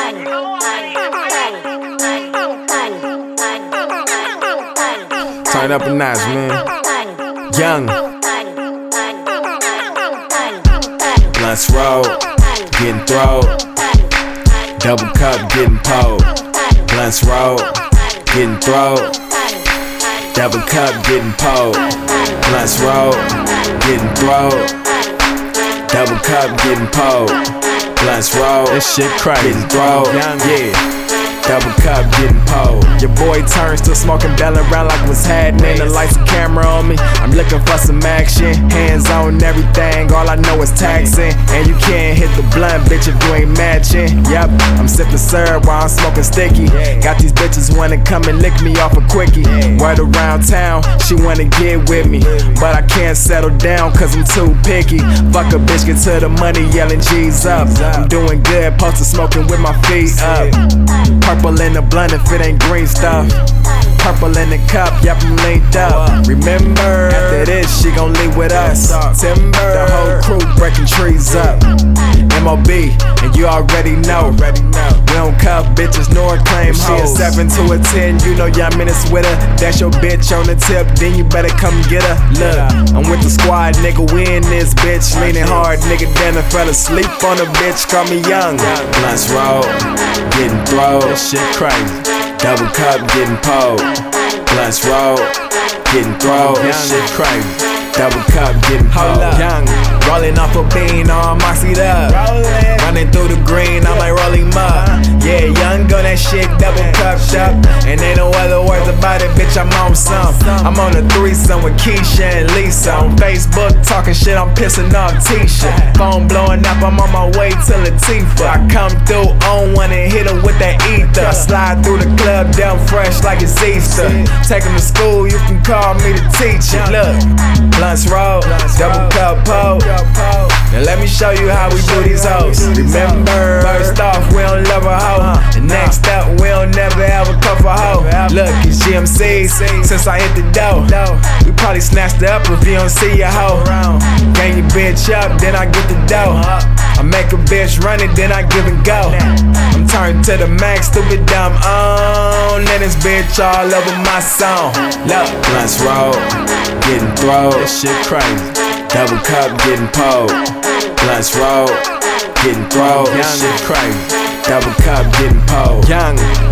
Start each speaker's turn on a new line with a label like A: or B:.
A: Turn up a notch, man. Young. Blunts roll, getting thrown. Double cup, getting pulled. Blunts roll, getting thrown. Double cup, getting pulled. Blunts roll, getting thrown. Double cup, getting pulled. Blunts roll, this shit crazy. Getting thrown, yeah. Double cup getting pulled. Your boy turns to smoking, belling around like what's happening. The lights and camera on me, I'm looking for some action. Hands on everything, all I know is taxing. And you can't hit the blunt, bitch, if you ain't matching. Yep, I'm sipping syrup while I'm smoking sticky. Got these bitches wanna come and lick me off a quickie. Word around town, she wanna get with me, but I can't settle down cause I'm too picky. Fuck a bitch, get to the money, yelling G's up. I'm doing good, posted smoking with my feet up. Purple in the blunt if it ain't green stuff. Purple in the cup, yep, I'm linked up. Remember, after this, she gon' leave with us. Timber, the whole crew breaking trees up. MOB, and you already know. We don't cuff bitches nor claim hoes. She a 7 to a 10, you know y'all minutes with her. That's your bitch on the tip, then you better come get her. Look, I'm with the squad, nigga, we in this bitch. Leaning hard, nigga, then I fell asleep on a bitch, call me young. Blunts roll, getting thrown. This shit crazy. Double cup getting pulled. Blunts roll, getting thrown. This shit crazy. Double cup getting pulled. Young, rolling off a bean, all moxied up. Running through the green, I'm like rolling up. Yeah, young on that shit, double cupped up. And ain't no other words about it, bitch, I'm on some. I'm on a threesome with Keisha and Lisa. On Facebook, talking shit, I'm pissing off Tisha. Phone blowing up, I'm on my way to Latifah. I come through on one and hit her with that ether. Slide through the club, damn fresh like it's Easter. Take them to school, you can call me the teacher. Look, blunts roll, double cup pole. Now let me show you how we do these hoes. Remember, first off, we don't love a hoe. And next up, we don't never ever cuff a hoe. Look, it's GMC, since I hit the dough. We probably snatched her up if you don't see your hoe. Gang your bitch up, then I get the dough. I make a bitch run it, then I give and go. I'm turned to the max, stupid dumb on. And this bitch all over my song. Look, blunts roll, getting thrown. This shit crazy. Double cup getting pulled. Blunts roll, getting thrown. This shit crazy. Double cup getting pulled. Young.